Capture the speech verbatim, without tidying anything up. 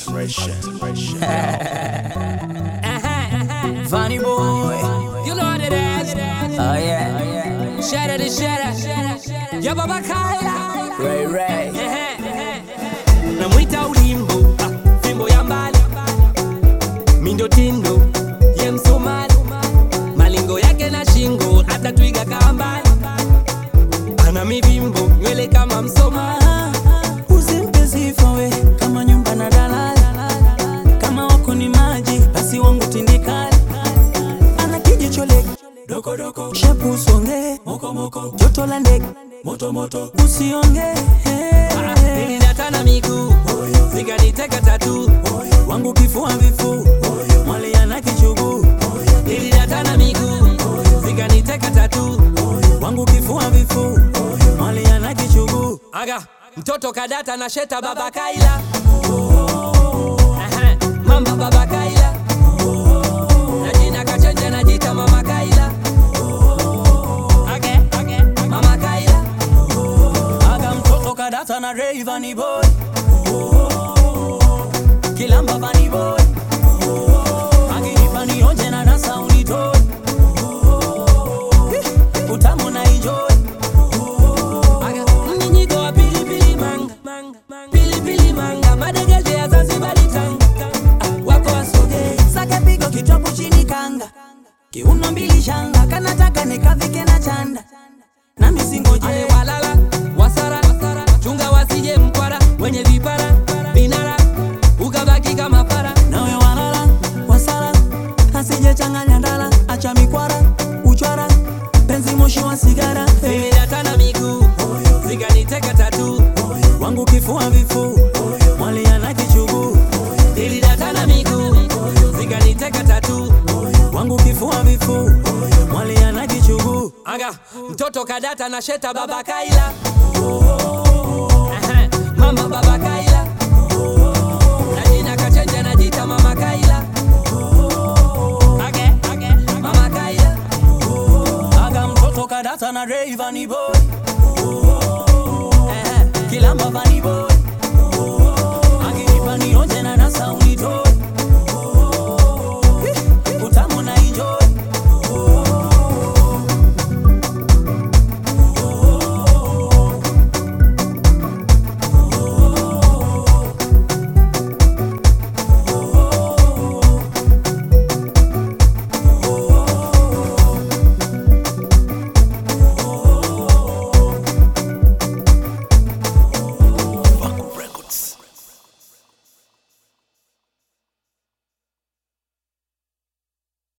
Funny boy, You know what it is. oh yeah, oh yeah. Shatter the shatter. Ya baba Kaya. Ray Ray, Namwita ulimbo, ah, fimbo ya mbali. Mindo tindo, ye Msomali. Malingo yake na shingo, hata twiga kambali. Ana mivimbo, nywele kama Msomali. usimpe sifa we kama nyumba na dalala. Kama wako ni maji, basi wangu tindikali. Ana kijicho leki, doko doko. Shepu songe, moko moko. Joto la ndege, moto moto. Usionge, Nilidata na miguu, zikaniteka tatu. wangu kifua vifu, mwali ana kichugu. Nilidata na miguu, zikaniteka tatu. Wangu kifua vifu, mwali ana kichugu. Aga, mtoto kadata na sheta baba Kaila. Aha, mamba baba Kaila. Na jina kachenja na jita mama Kaila. Age, age, mama Kaila. Aga mtoto kadata na Rayvanny boy, kilamba Vanny boy. Akinipa nionje na nasa unitoy, utamu na enjoy. Aga, mnyinyigo wa pilipili manga. Pilipili manga, madegede ya Zanzibari tanga. Ah, wako wasoge. Sake pigo kitopu chini kanga, kiuno mbili shanga. Kanataka nikavike na chanda, na misingoje. Ale walala, wasara, chunga wasije mkwara. Wenye vipara, vinara, ukabaki kama para. Nawe walala, wasala, asije changanya ndala. Acha mikwara, uchwara, penzi moshi wa sigara. Hey. Nilidata na miguu, zikaniteka tatu. Wangu kifua vifu, mwali ana kichugu. Nilidata na miguu, zikaniteka tatu. Wangu kifua vifu, mwali ana kichugu. Aga, mtoto kadata na sheta baba Kaila. Aha, mama baba Kaila. Na jina kachenja na jita mama Kaila. Age, age, mama Kaila. Aga mtoto kadata na Rayvanny boy,